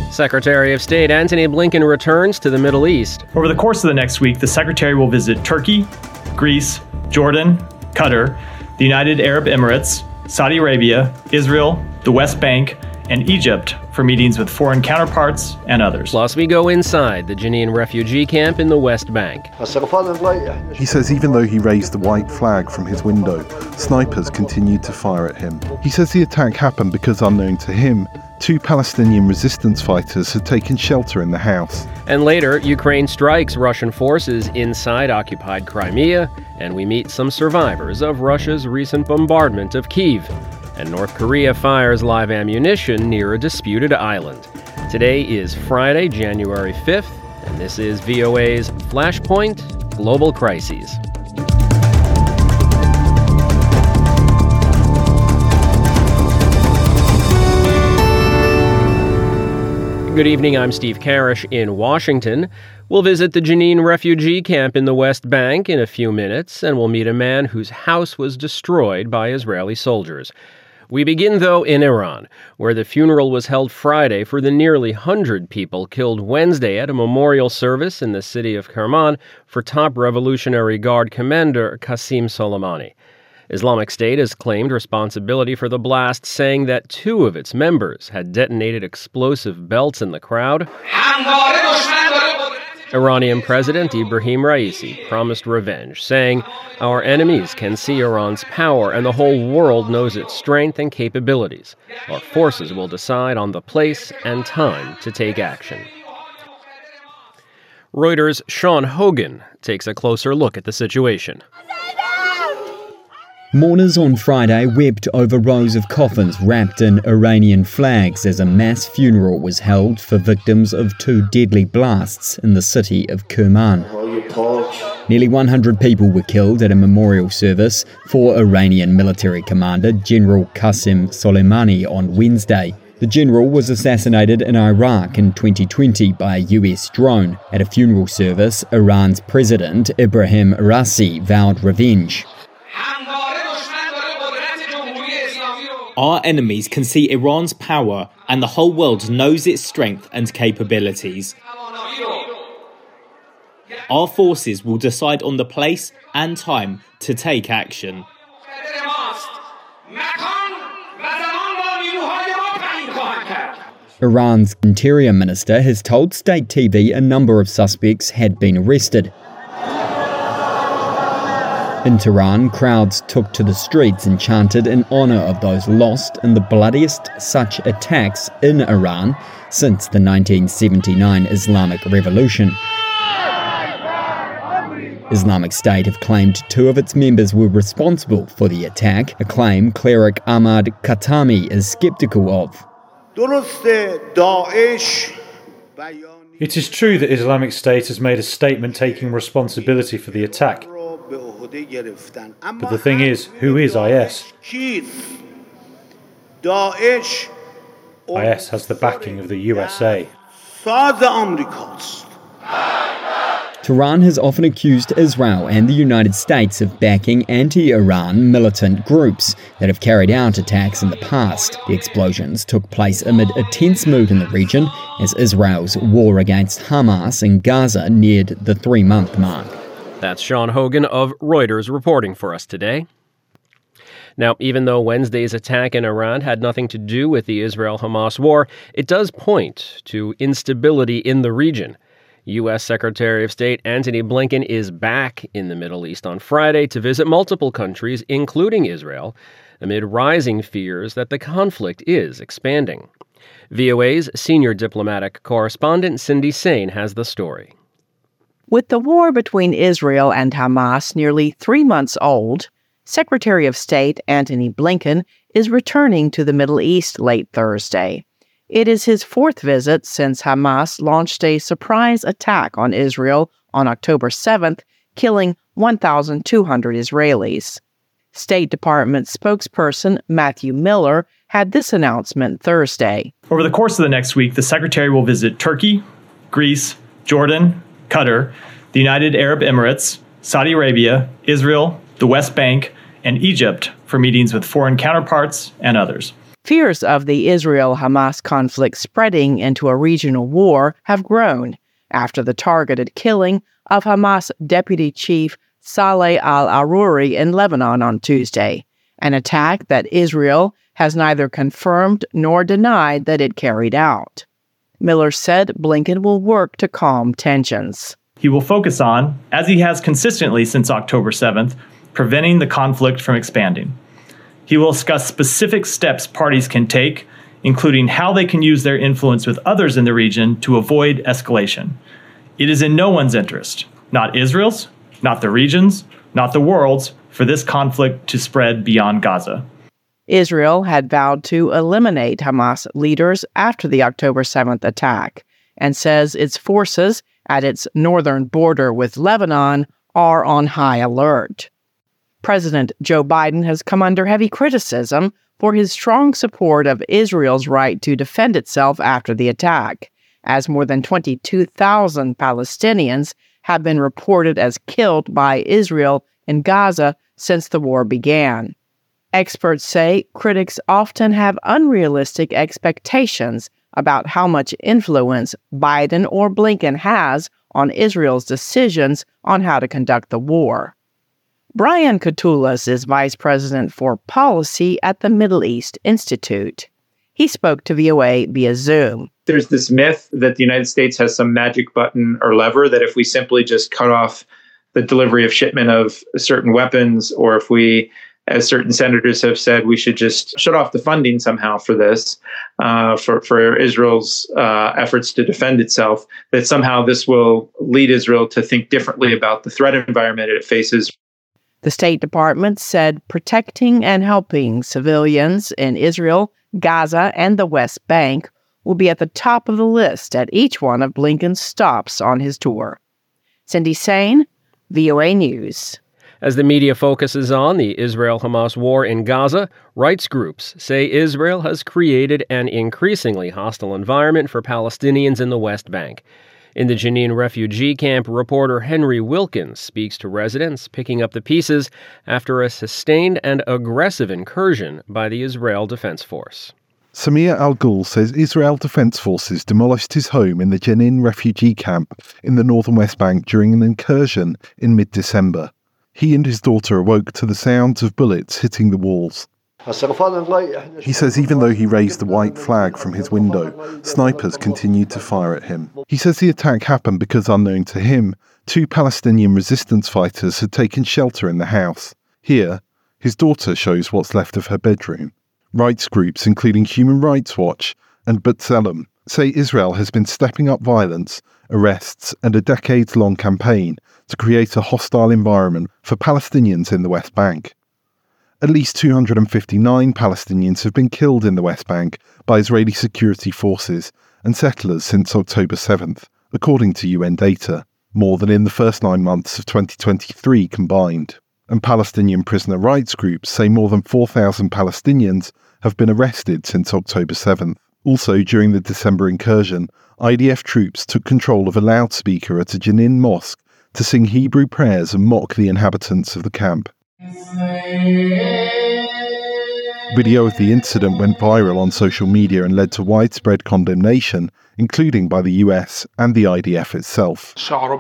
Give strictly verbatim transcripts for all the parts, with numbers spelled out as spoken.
Secretary of State Antony Blinken returns to the Middle East. Over the course of the next week, the Secretary will visit Turkey, Greece, Jordan, Qatar, the United Arab Emirates, Saudi Arabia, Israel, the West Bank, and Egypt for meetings with foreign counterparts and others. Plus, we go inside the Jenin refugee camp in the West Bank. He says even though he raised the white flag from his window, snipers continued to fire at him. He says the attack happened because, unknown to him, two Palestinian resistance fighters had taken shelter in the house. And later, Ukraine strikes Russian forces inside occupied Crimea, and we meet some survivors of Russia's recent bombardment of Kyiv. And North Korea fires live ammunition near a disputed island. Today is Friday, January fifth, and this is V O A's Flashpoint Global Crises. Good evening, I'm Steve Karish in Washington. We'll visit the Jenin refugee camp in the West Bank in a few minutes, and we'll meet a man whose house was destroyed by Israeli soldiers. We begin, though, in Iran, where the funeral was held Friday for the nearly one hundred people killed Wednesday at a memorial service in the city of Kerman for top Revolutionary Guard commander Qasem Soleimani. Islamic State has claimed responsibility for the blast, saying that two of its members had detonated explosive belts in the crowd. Iranian President Ibrahim Raisi promised revenge, saying, "Our enemies can see Iran's power and the whole world knows its strength and capabilities. Our forces will decide on the place and time to take action." Reuters' Sean Hogan takes a closer look at the situation. Mourners on Friday wept over rows of coffins wrapped in Iranian flags as a mass funeral was held for victims of two deadly blasts in the city of Kerman. Nearly one hundred people were killed at a memorial service for Iranian military commander General Qasem Soleimani on Wednesday. The general was assassinated in Iraq in twenty twenty by a U S drone. At a funeral service, Iran's president Ebrahim Raisi vowed revenge. Our enemies can see Iran's power and the whole world knows its strength and capabilities. Our forces will decide on the place and time to take action. Iran's interior minister has told state T V a number of suspects had been arrested. In Tehran, crowds took to the streets and chanted in honor of those lost in the bloodiest such attacks in Iran since the nineteen seventy-nine Islamic Revolution. Islamic State have claimed two of its members were responsible for the attack, a claim cleric Ahmad Khatami is skeptical of. It is true that Islamic State has made a statement taking responsibility for the attack. But the thing is, who is I S? I S has the backing of the U S A. Tehran has often accused Israel and the United States of backing anti-Iran militant groups that have carried out attacks in the past. The explosions took place amid a tense mood in the region as Israel's war against Hamas in Gaza neared the three-month mark. That's Sean Hogan of Reuters reporting for us today. Now, even though Wednesday's attack in Iran had nothing to do with the Israel-Hamas war, it does point to instability in the region. U S Secretary of State Antony Blinken is back in the Middle East on Friday to visit multiple countries, including Israel, amid rising fears that the conflict is expanding. V O A's senior diplomatic correspondent Cindy Sain has the story. With the war between Israel and Hamas nearly three months old, Secretary of State Antony Blinken is returning to the Middle East late Thursday. It is his fourth visit since Hamas launched a surprise attack on Israel on October seventh, killing one thousand two hundred Israelis. State Department spokesperson Matthew Miller had this announcement Thursday. Over the course of the next week, the Secretary will visit Turkey, Greece, Jordan, Qatar, the United Arab Emirates, Saudi Arabia, Israel, the West Bank, and Egypt for meetings with foreign counterparts and others. Fears of the Israel-Hamas conflict spreading into a regional war have grown after the targeted killing of Hamas deputy chief Saleh al-Aruri in Lebanon on Tuesday, an attack that Israel has neither confirmed nor denied that it carried out. Miller said Blinken will work to calm tensions. He will focus on, as he has consistently since October seventh, preventing the conflict from expanding. He will discuss specific steps parties can take, including how they can use their influence with others in the region to avoid escalation. It is in no one's interest, not Israel's, not the region's, not the world's, for this conflict to spread beyond Gaza. Israel had vowed to eliminate Hamas leaders after the October seventh attack and says its forces at its northern border with Lebanon are on high alert. President Joe Biden has come under heavy criticism for his strong support of Israel's right to defend itself after the attack, as more than twenty-two thousand Palestinians have been reported as killed by Israel in Gaza since the war began. Experts say critics often have unrealistic expectations about how much influence Biden or Blinken has on Israel's decisions on how to conduct the war. Brian Katulis is vice president for policy at the Middle East Institute. He spoke to V O A via Zoom. There's this myth that the United States has some magic button or lever that if we simply just cut off the delivery of shipment of certain weapons, or if we, as certain senators have said, we should just shut off the funding somehow for this, uh, for, for Israel's uh, efforts to defend itself, that somehow this will lead Israel to think differently about the threat environment it faces. The State Department said protecting and helping civilians in Israel, Gaza, and the West Bank will be at the top of the list at each one of Blinken's stops on his tour. Cindy Sain, V O A News. As the media focuses on the Israel-Hamas war in Gaza, rights groups say Israel has created an increasingly hostile environment for Palestinians in the West Bank. In the Jenin refugee camp, reporter Henry Wilkins speaks to residents picking up the pieces after a sustained and aggressive incursion by the Israel Defense Force. Samir Al-Ghul says Israel Defense Forces demolished his home in the Jenin refugee camp in the northern West Bank during an incursion in mid-December. He and his daughter awoke to the sounds of bullets hitting the walls. He says even though he raised the white flag from his window, snipers continued to fire at him. He says the attack happened because, unknown to him, two Palestinian resistance fighters had taken shelter in the house. Here, his daughter shows what's left of her bedroom. Rights groups, including Human Rights Watch and B'Tselem, say Israel has been stepping up violence, arrests, and a decades-long campaign to create a hostile environment for Palestinians in the West Bank. At least two hundred fifty-nine Palestinians have been killed in the West Bank by Israeli security forces and settlers since October seventh, according to U N data, more than in the first nine months of twenty twenty-three combined. And Palestinian prisoner rights groups say more than four thousand Palestinians have been arrested since October seventh. Also, during the December incursion, I D F troops took control of a loudspeaker at a Jenin mosque to sing Hebrew prayers and mock the inhabitants of the camp. Video of the incident went viral on social media and led to widespread condemnation, including by the U S and the I D F itself.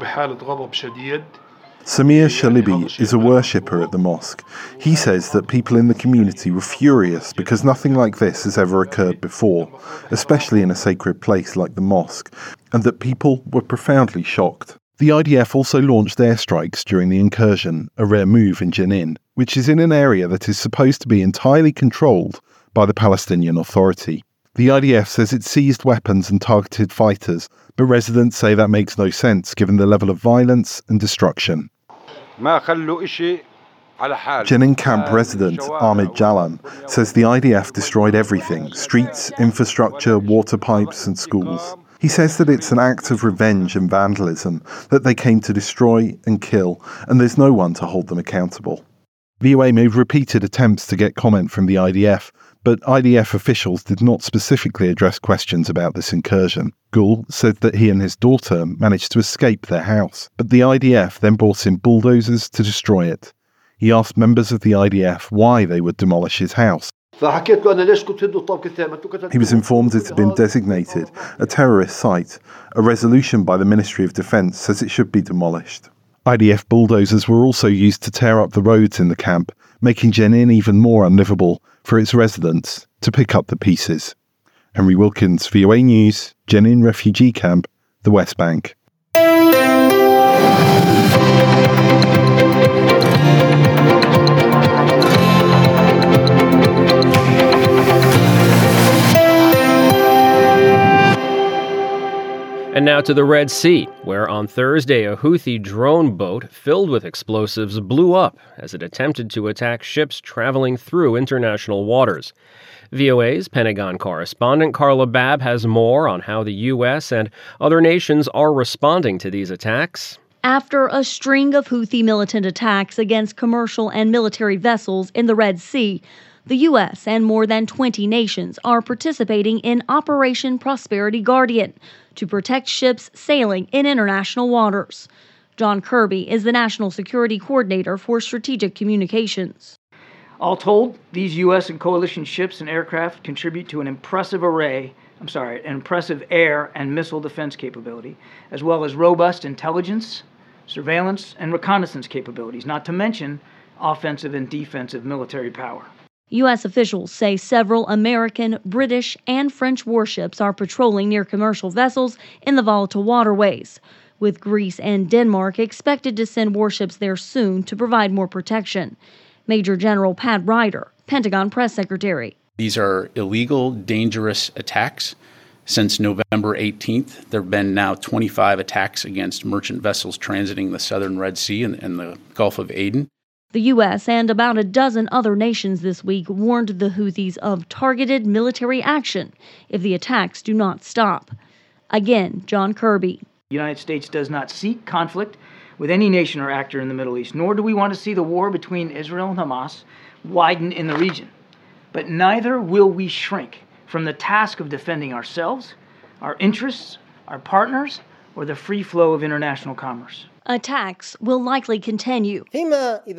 Samir Shalibi is a worshipper at the mosque. He says that people in the community were furious because nothing like this has ever occurred before, especially in a sacred place like the mosque, and that people were profoundly shocked. The I D F also launched airstrikes during the incursion, a rare move in Jenin, which is in an area that is supposed to be entirely controlled by the Palestinian Authority. The I D F says it seized weapons and targeted fighters, but residents say that makes no sense given the level of violence and destruction. Jenin camp resident Ahmed Jalam says the I D F destroyed everything: streets, infrastructure, water pipes and schools. He says that it's an act of revenge and vandalism, that they came to destroy and kill, and there's no one to hold them accountable. V O A made repeated attempts to get comment from the I D F, but I D F officials did not specifically address questions about this incursion. Ghul said that he and his daughter managed to escape their house, but the I D F then brought in bulldozers to destroy it. He asked members of the I D F why they would demolish his house. He was informed it had been designated a terrorist site. A resolution by the Ministry of Defence says it should be demolished. I D F bulldozers were also used to tear up the roads in the camp, making Jenin even more unlivable for its residents to pick up the pieces. Henry Wilkins, V O A News, Jenin Refugee Camp, the West Bank. And now to the Red Sea, where on Thursday a Houthi drone boat filled with explosives blew up as it attempted to attack ships traveling through international waters. V O A's Pentagon correspondent Carla Babb has more on how the U S and other nations are responding to these attacks. After a string of Houthi militant attacks against commercial and military vessels in the Red Sea, the U S and more than twenty nations are participating in Operation Prosperity Guardian to protect ships sailing in international waters. John Kirby is the National Security Coordinator for Strategic Communications. All told, these U S and coalition ships and aircraft contribute to an impressive array, I'm sorry, an impressive air and missile defense capability, as well as robust intelligence, surveillance, and reconnaissance capabilities, not to mention offensive and defensive military power. U S officials say several American, British, and French warships are patrolling near commercial vessels in the volatile waterways, with Greece and Denmark expected to send warships there soon to provide more protection. Major General Pat Ryder, Pentagon Press Secretary. These are illegal, dangerous attacks. Since November eighteenth, there have been now twenty-five attacks against merchant vessels transiting the southern Red Sea and, and the Gulf of Aden. The U S and about a dozen other nations this week warned the Houthis of targeted military action if the attacks do not stop. Again, John Kirby. The United States does not seek conflict with any nation or actor in the Middle East, nor do we want to see the war between Israel and Hamas widen in the region. But neither will we shrink from the task of defending ourselves, our interests, our partners, or the free flow of international commerce. Attacks will likely continue. And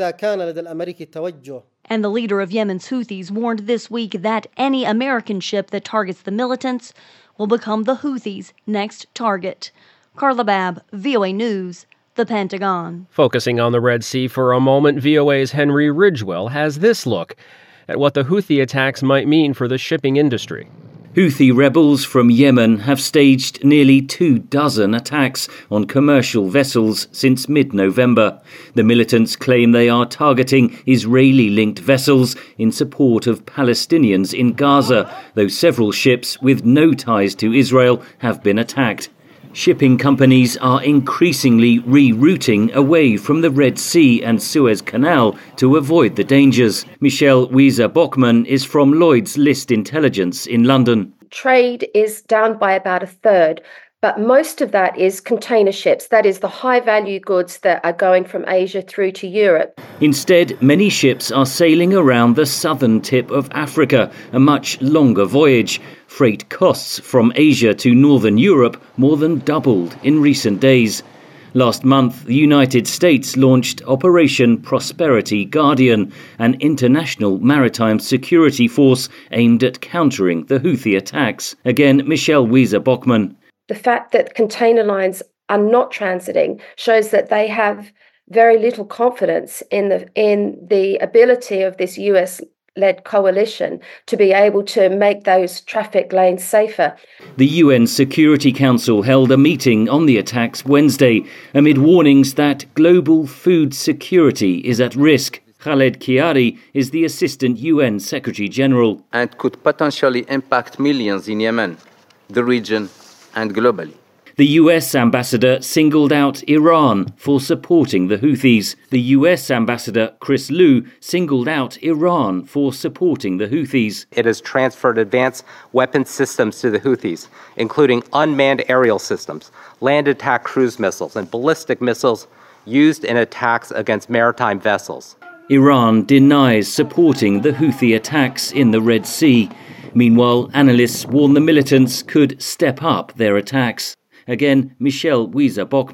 the leader of Yemen's Houthis warned this week that any American ship that targets the militants will become the Houthis' next target. Carla Babb, V O A News, the Pentagon. Focusing on the Red Sea for a moment, V O A's Henry Ridgwell has this look at what the Houthi attacks might mean for the shipping industry. Houthi rebels from Yemen have staged nearly two dozen attacks on commercial vessels since mid-November. The militants claim they are targeting Israeli-linked vessels in support of Palestinians in Gaza, though several ships with no ties to Israel have been attacked. Shipping companies are increasingly rerouting away from the Red Sea and Suez Canal to avoid the dangers. Michelle Weiser-Bockman is from Lloyd's List Intelligence in London. Trade is down by about a third, but most of that is container ships. That is the high-value goods that are going from Asia through to Europe. Instead, many ships are sailing around the southern tip of Africa, a much longer voyage. Freight costs from Asia to northern Europe more than doubled in recent days. Last month, the United States launched Operation Prosperity Guardian, an international maritime security force aimed at countering the Houthi attacks. Again, Michelle Weiser-Bockman. The fact that container lines are not transiting shows that they have very little confidence in the in the ability of this U S-led coalition to be able to make those traffic lanes safer. The U N Security Council held a meeting on the attacks Wednesday amid warnings that global food security is at risk. Khaled Kiari is the Assistant U N Secretary General. And could potentially impact millions in Yemen, the region, and globally. The U S ambassador singled out Iran for supporting the Houthis. The U S ambassador, Chris Lu, singled out Iran for supporting the Houthis. It has transferred advanced weapon systems to the Houthis, including unmanned aerial systems, land attack cruise missiles, and ballistic missiles used in attacks against maritime vessels. Iran denies supporting the Houthi attacks in the Red Sea. Meanwhile, analysts warn the militants could step up their attacks. Again, Michelle Weiser-Bockman.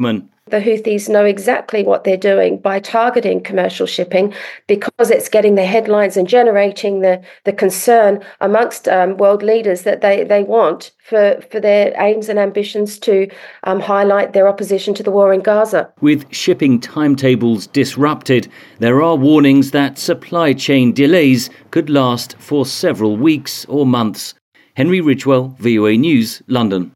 The Houthis know exactly what they're doing by targeting commercial shipping because it's getting the headlines and generating the, the concern amongst um, world leaders that they, they want for, for their aims and ambitions to um, highlight their opposition to the war in Gaza. With shipping timetables disrupted, there are warnings that supply chain delays could last for several weeks or months. Henry Ridgwell, V O A News, London.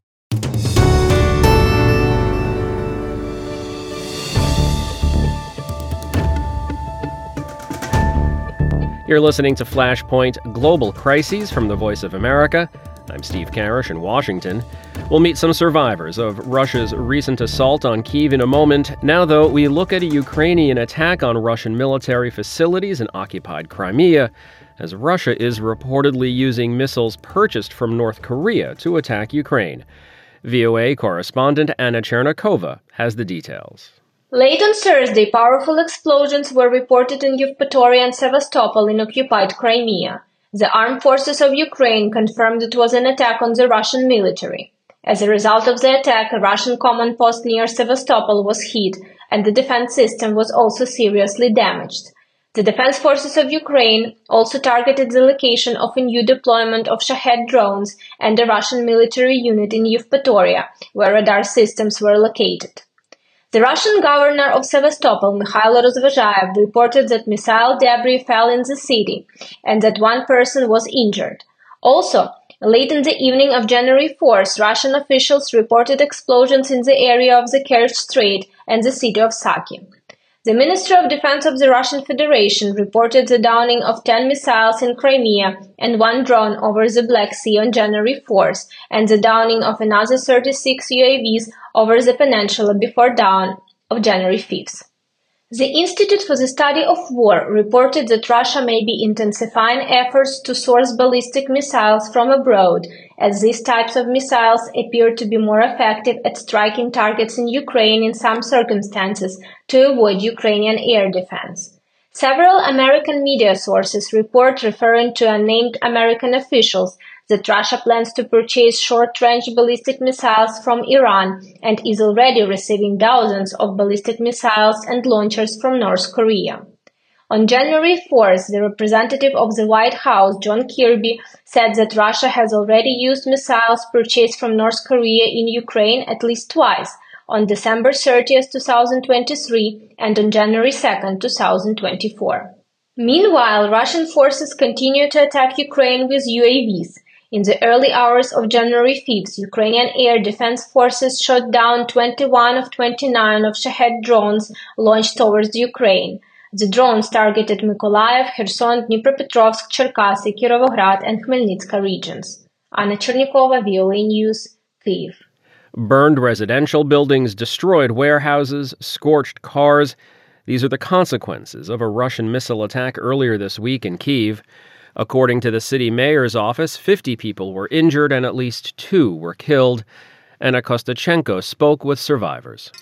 You're listening to Flashpoint Global Crises from the Voice of America. I'm Steve Karish in Washington. We'll meet some survivors of Russia's recent assault on Kyiv in a moment. Now, though, we look at a Ukrainian attack on Russian military facilities in occupied Crimea, as Russia is reportedly using missiles purchased from North Korea to attack Ukraine. V O A correspondent Anna Chernikova has the details. Late on Thursday, powerful explosions were reported in Yevpatoria and Sevastopol in occupied Crimea. The armed forces of Ukraine confirmed it was an attack on the Russian military. As a result of the attack, a Russian command post near Sevastopol was hit, and the defense system was also seriously damaged. The defense forces of Ukraine also targeted the location of a new deployment of Shahed drones and a Russian military unit in Yevpatoria, where radar systems were located. The Russian governor of Sevastopol, Mikhail Rozvozhaev, reported that missile debris fell in the city and that one person was injured. Also, late in the evening of January fourth, Russian officials reported explosions in the area of the Kerch Strait and the city of Saki. The Ministry of Defense of the Russian Federation reported the downing of ten missiles in Crimea and one drone over the Black Sea on January fourth, and the downing of another thirty-six U A Vs over the peninsula before dawn of January fifth. The Institute for the Study of War reported that Russia may be intensifying efforts to source ballistic missiles from abroad, as these types of missiles appear to be more effective at striking targets in Ukraine in some circumstances to avoid Ukrainian air defense. Several American media sources report, referring to unnamed American officials, that Russia plans to purchase short-range ballistic missiles from Iran and is already receiving dozens of ballistic missiles and launchers from North Korea. On January fourth, the representative of the White House, John Kirby, said that Russia has already used missiles purchased from North Korea in Ukraine at least twice, on December thirtieth, twenty twenty-three and on January second, twenty twenty-four. Meanwhile, Russian forces continue to attack Ukraine with U A Vs. In the early hours of January fifth, Ukrainian air defense forces shot down twenty-one of twenty-nine of Shahed drones launched towards Ukraine. The drones targeted Mykolaiv, Kherson, Dnipropetrovsk, Cherkasy, Kirovograd, and Khmelnytska regions. Anna Chernikova, V O A News, Kyiv. Burned residential buildings, destroyed warehouses, scorched cars. These are the consequences of a Russian missile attack earlier this week in Kyiv. According to the city mayor's office, fifty people were injured and at least two were killed. Anna Kostachenko spoke with survivors.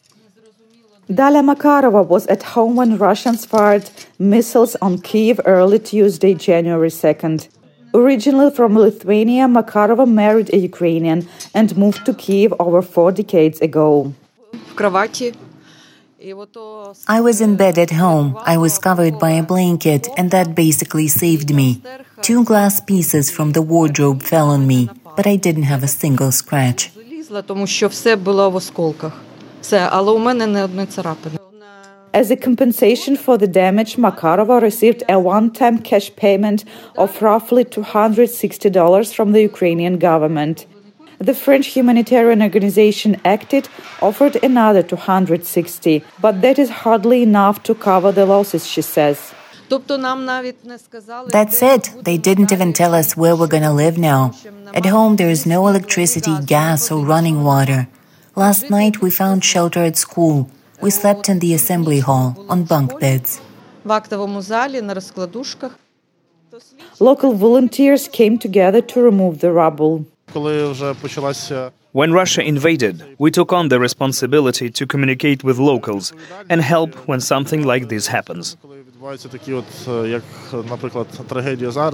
Dalia Makarova was at home when Russians fired missiles on Kyiv early Tuesday, January second. Originally from Lithuania, Makarova married a Ukrainian and moved to Kyiv over four decades ago. I was in bed at home. I was covered by a blanket, and that basically saved me. Two glass pieces from the wardrobe fell on me, but I didn't have a single scratch. As a compensation for the damage, Makarova received a one-time cash payment of roughly two hundred sixty dollars from the Ukrainian government. The French humanitarian organization Acted offered another two hundred sixty dollars, but that is hardly enough to cover the losses, she says. That's it. They didn't even tell us where we're going to live now. At home, there is no electricity, gas, or running water. Last night, we found shelter at school. We slept in the assembly hall, on bunk beds. Local volunteers came together to remove the rubble. When Russia invaded, we took on the responsibility to communicate with locals and help when something like this happens.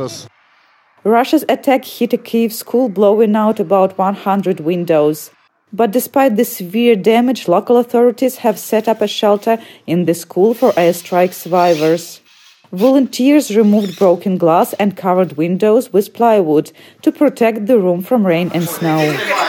Russia's attack hit a Kyiv school, blowing out about one hundred windows. But despite the severe damage, local authorities have set up a shelter in the school for airstrike survivors. Volunteers removed broken glass and covered windows with plywood to protect the room from rain and snow.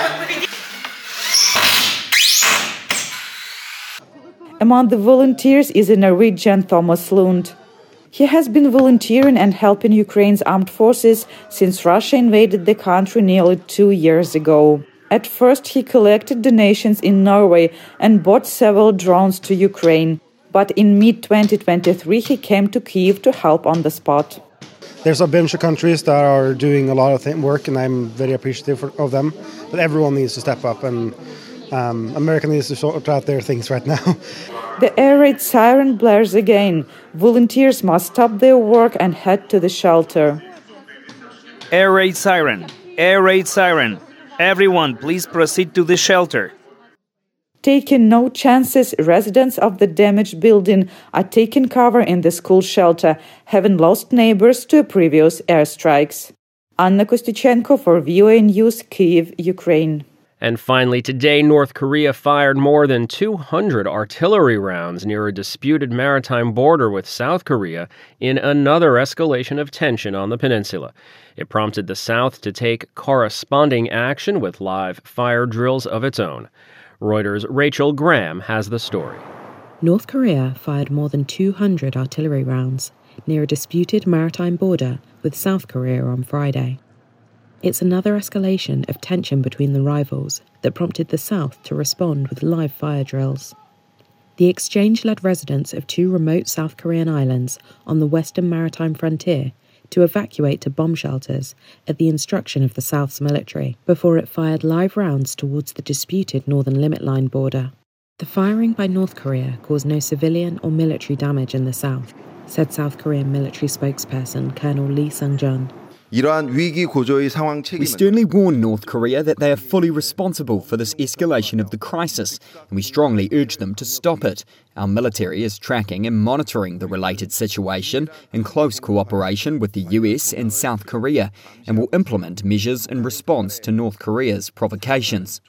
Among the volunteers is a Norwegian Thomas Lund. He has been volunteering and helping Ukraine's armed forces since Russia invaded the country nearly two years ago. At first, he collected donations in Norway and bought several drones to Ukraine. But in mid twenty twenty-three, he came to Kyiv to help on the spot. There's a bunch of countries that are doing a lot of th- work, and I'm very appreciative of them. But everyone needs to step up, and um, America needs to sort out their things right now. The air raid siren blares again. Volunteers must stop their work and head to the shelter. Air raid siren! Air raid siren! Everyone, please proceed to the shelter. Taking no chances, residents of the damaged building are taking cover in the school shelter, having lost neighbors to previous airstrikes. Anna Kostychenko for V O A News, Kyiv, Ukraine. And finally, today, North Korea fired more than two hundred artillery rounds near a disputed maritime border with South Korea in another escalation of tension on the peninsula. It prompted the South to take corresponding action with live fire drills of its own. Reuters' Rachel Graham has the story. North Korea fired more than two hundred artillery rounds near a disputed maritime border with South Korea on Friday. It's another escalation of tension between the rivals that prompted the South to respond with live fire drills. The exchange led residents of two remote South Korean islands on the western maritime frontier to evacuate to bomb shelters at the instruction of the South's military before it fired live rounds towards the disputed Northern Limit Line border. The firing by North Korea caused no civilian or military damage in the South, said South Korean military spokesperson Colonel Lee Sung-jun. We sternly warn North Korea that they are fully responsible for this escalation of the crisis, and we strongly urge them to stop it. Our military is tracking and monitoring the related situation in close cooperation with the U S and South Korea, and will implement measures in response to North Korea's provocations.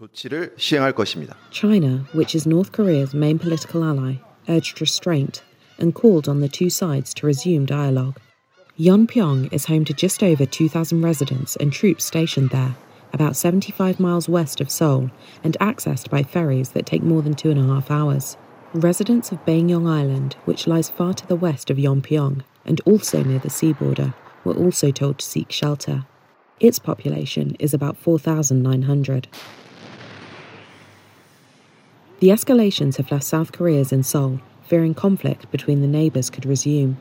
China, which is North Korea's main political ally, urged restraint and called on the two sides to resume dialogue. Yeonpyeong is home to just over two thousand residents and troops stationed there, about seventy-five miles west of Seoul, and accessed by ferries that take more than two and a half hours. Residents of Baekneung Island, which lies far to the west of Yeonpyeong and also near the sea border, were also told to seek shelter. Its population is about four thousand nine hundred. The escalations have left South Koreans in Seoul, fearing conflict between the neighbours could resume.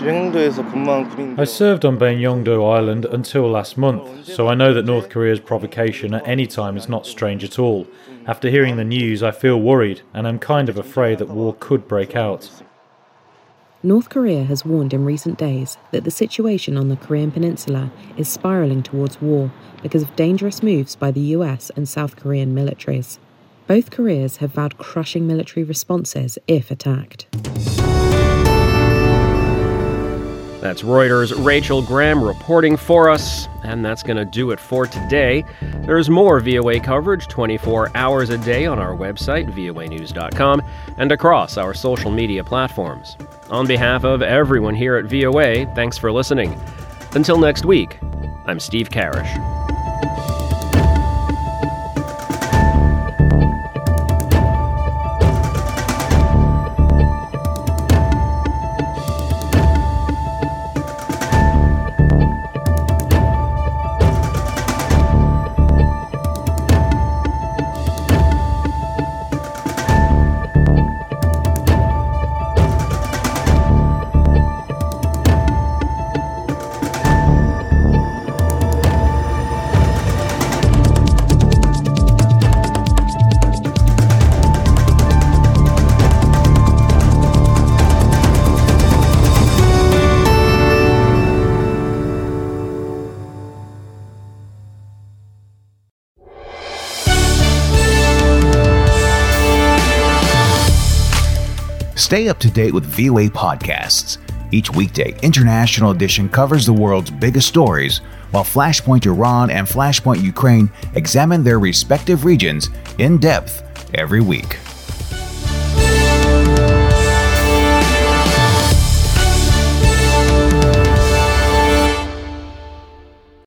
I served on Baekneungdo Island until last month, so I know that North Korea's provocation at any time is not strange at all. After hearing the news, I feel worried, and I'm kind of afraid that war could break out. North Korea has warned in recent days that the situation on the Korean peninsula is spiralling towards war because of dangerous moves by the U S and South Korean militaries. Both Koreas have vowed crushing military responses if attacked. That's Reuters' Rachel Graham reporting for us, and that's going to do it for today. There's more V O A coverage twenty-four hours a day on our website, V O A news dot com, and across our social media platforms. On behalf of everyone here at V O A, thanks for listening. Until next week, I'm Steve Karish. Stay up to date with V O A podcasts. Each weekday, International Edition covers the world's biggest stories, while Flashpoint Iran and Flashpoint Ukraine examine their respective regions in depth every week.